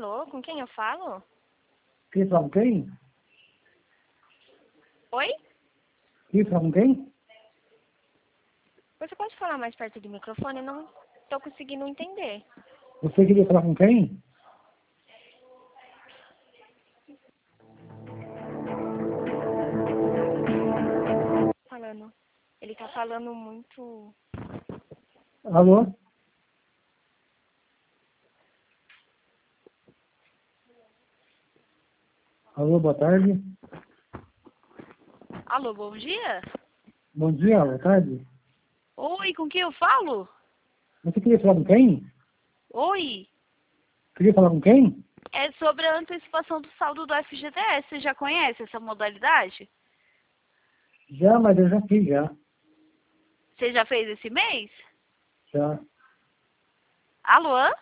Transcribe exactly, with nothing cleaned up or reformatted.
Alô, com quem eu falo? Quem fala com quem? Oi? Quem fala com quem? Você pode falar mais perto do microfone? Eu não tô conseguindo entender. Você queria falar com quem? Falando. Ele tá falando muito... Alô? Alô, boa tarde. Alô, bom dia? Bom dia, boa tarde. Oi, com quem eu falo? Você queria falar com quem? Oi? Queria falar com quem? É sobre a antecipação do saldo do F G T S. Você já conhece essa modalidade? Já, mas eu já fiz, já. Você já fez esse mês? Já. Alô?